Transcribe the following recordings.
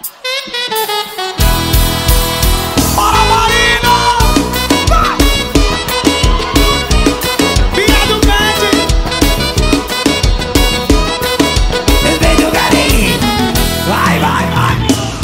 Bora, Marina! Vai! Viado grande! Vem do garim. Vai, vai, vai.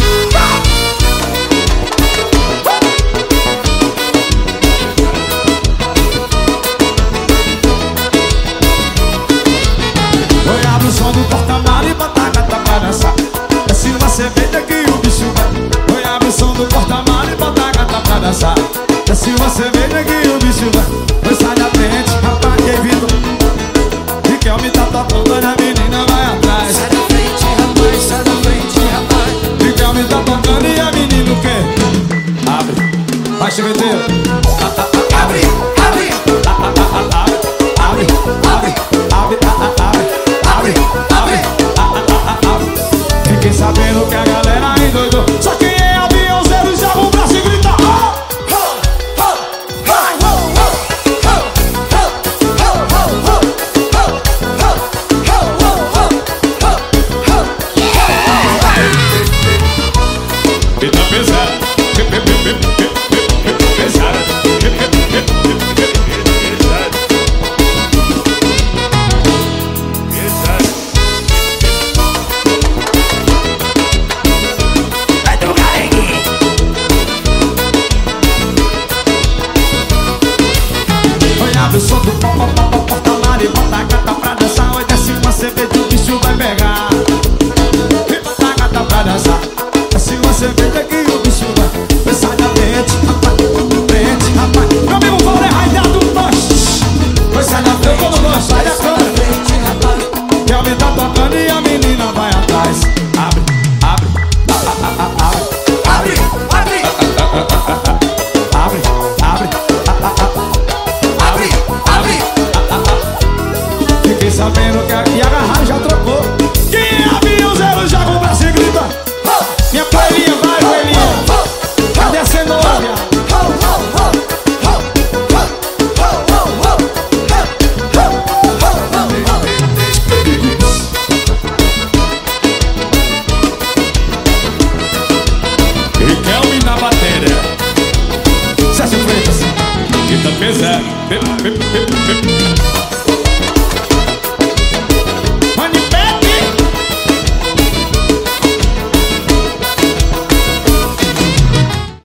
Oi, abre o som do porta-malas e bota a gata pra dançar. Desce uma cerveja que o bicho vai. Oi, abre o som do porta-malas e bota a gata pra dançar. Desce uma cerveja que o bicho vai. Oi, sai da frente, rapaz, que vindo. E que me tá tocando, a menina vai atrás. Sai da frente, rapaz, sai da frente, rapaz. E que me tá tocando e a menina o quê? Abre, vai cheveteiro. Abre, abre, Abre, abre, abre, abre. Fiquei sabendo que a galera endoidou. Só quem é aviãozeiro joga o braço e grita e tá pesado. vai do garim. Oi, abre o som do porta-malas e bota a gata pra dançar. Oi, desce uma cerveja, o bicho vai pegar. E bota a gata pra dançar. Desce uma cerveja que o bicho vai. Vai sai da frente, rapaz. Meu amigo Paulo é raidado, vai sai da frente, sai da Sai da frente. frente, rapaz. Que a tá tocando e a menina vai atrás. Abre, abre, Abre, abre, abre, abre, abre, abre. Fiquei sabendo que aqui a garrafa já trocou. Quem é aviãozeiro joga o braço e grita. Minha coelhinha, vai, coelhinha. Cadê a cenoura, viado? Riquelme na bateria. Sérgio Freitas. E tá pesado.